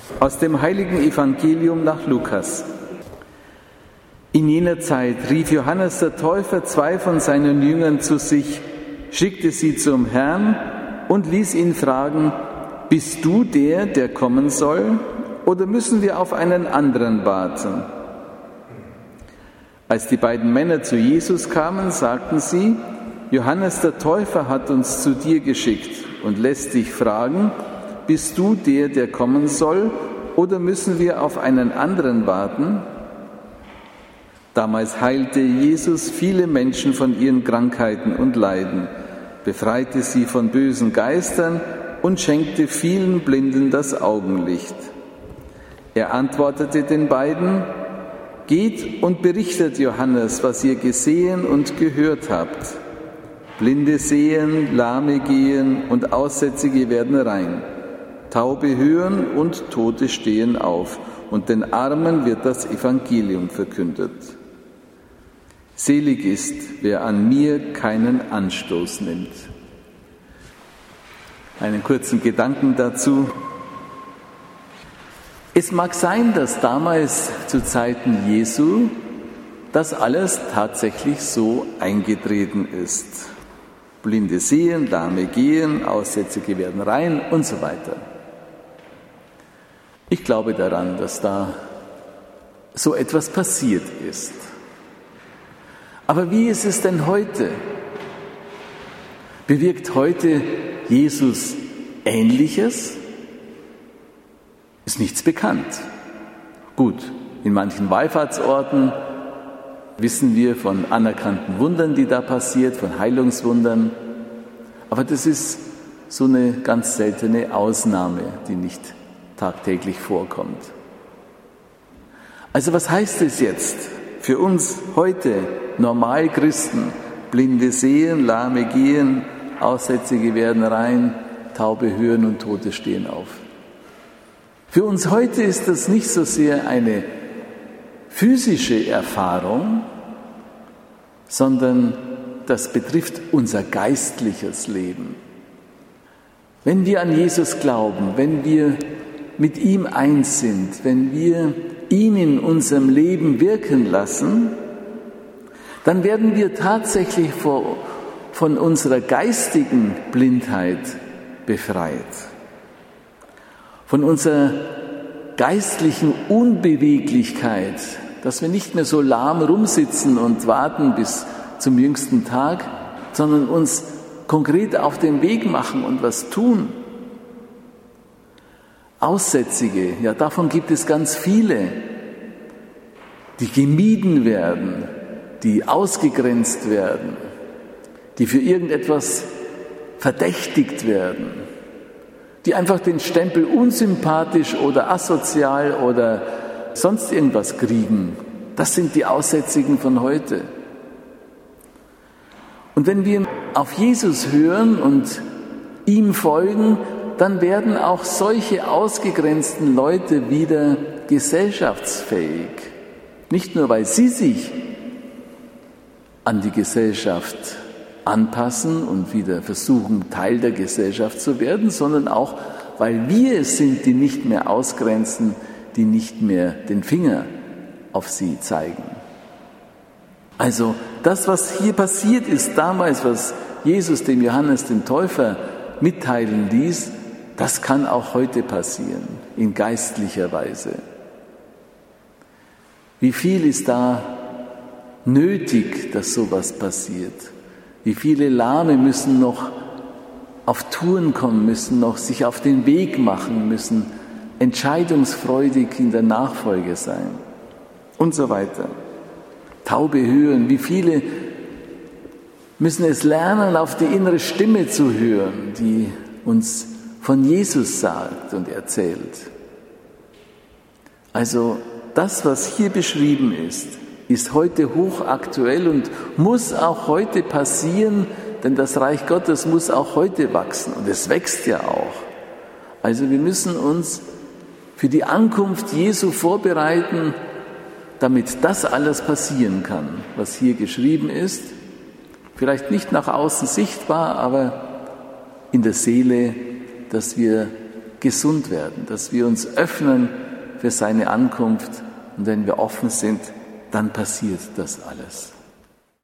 Aus dem heiligen Evangelium nach Lukas. In jener Zeit rief Johannes der Täufer 2 von seinen Jüngern zu sich, schickte sie zum Herrn und ließ ihn fragen: Bist du der kommen soll, oder müssen wir auf einen anderen warten? Als die beiden Männer zu Jesus kamen, sagten sie: Johannes der Täufer hat uns zu dir geschickt und lässt dich fragen: Bist du der kommen soll, oder müssen wir auf einen anderen warten? Damals heilte Jesus viele Menschen von ihren Krankheiten und Leiden, befreite sie von bösen Geistern und schenkte vielen Blinden das Augenlicht. Er antwortete den beiden: Geht und berichtet Johannes, was ihr gesehen und gehört habt. Blinde sehen, Lahme gehen und Aussätzige werden rein. Taube hören und Tote stehen auf, und den Armen wird das Evangelium verkündet. Selig ist, wer an mir keinen Anstoß nimmt. Einen kurzen Gedanken dazu. Es mag sein, dass damals zu Zeiten Jesu das alles tatsächlich so eingetreten ist. Blinde sehen, Lahme gehen, Aussätzige werden rein und so weiter. Ich glaube daran, dass da so etwas passiert ist. Aber wie ist es denn heute? Bewirkt heute Jesus Ähnliches? Ist nichts bekannt. Gut, in manchen Wallfahrtsorten wissen wir von anerkannten Wundern, die da passiert, von Heilungswundern. Aber das ist so eine ganz seltene Ausnahme, die nicht tagtäglich vorkommt. Also was heißt es jetzt für uns heute, Normalchristen? Blinde sehen, Lahme gehen, Aussätzige werden rein, Taube hören und Tote stehen auf. Für uns heute ist das nicht so sehr eine physische Erfahrung, sondern das betrifft unser geistliches Leben. Wenn wir an Jesus glauben, wenn wir mit ihm eins sind, wenn wir ihn in unserem Leben wirken lassen, dann werden wir tatsächlich von unserer geistigen Blindheit befreit. Von unserer geistlichen Unbeweglichkeit, dass wir nicht mehr so lahm rumsitzen und warten bis zum jüngsten Tag, sondern uns konkret auf den Weg machen und was tun. Aussätzige, ja, davon gibt es ganz viele, die gemieden werden, die ausgegrenzt werden, die für irgendetwas verdächtigt werden, die einfach den Stempel unsympathisch oder asozial oder sonst irgendwas kriegen. Das sind die Aussätzigen von heute. Und wenn wir auf Jesus hören und ihm folgen, dann werden auch solche ausgegrenzten Leute wieder gesellschaftsfähig. Nicht nur, weil sie sich an die Gesellschaft anpassen und wieder versuchen, Teil der Gesellschaft zu werden, sondern auch, weil wir es sind, die nicht mehr ausgrenzen, die nicht mehr den Finger auf sie zeigen. Also das, was hier passiert ist damals, was Jesus dem Johannes den Täufer mitteilen ließ, das kann auch heute passieren, in geistlicher Weise. Wie viel ist da nötig, dass sowas passiert? Wie viele Lahme müssen noch auf Touren kommen, müssen noch sich auf den Weg machen, müssen entscheidungsfreudig in der Nachfolge sein und so weiter. Taube hören, wie viele müssen es lernen, auf die innere Stimme zu hören, die uns von Jesus sagt und erzählt. Also das, was hier beschrieben ist heute hochaktuell und muss auch heute passieren, denn das Reich Gottes muss auch heute wachsen und es wächst ja auch. Also wir müssen uns für die Ankunft Jesu vorbereiten, damit das alles passieren kann, was hier geschrieben ist. Vielleicht nicht nach außen sichtbar, aber in der Seele, dass wir gesund werden, dass wir uns öffnen für seine Ankunft. Und wenn wir offen sind, dann passiert das alles.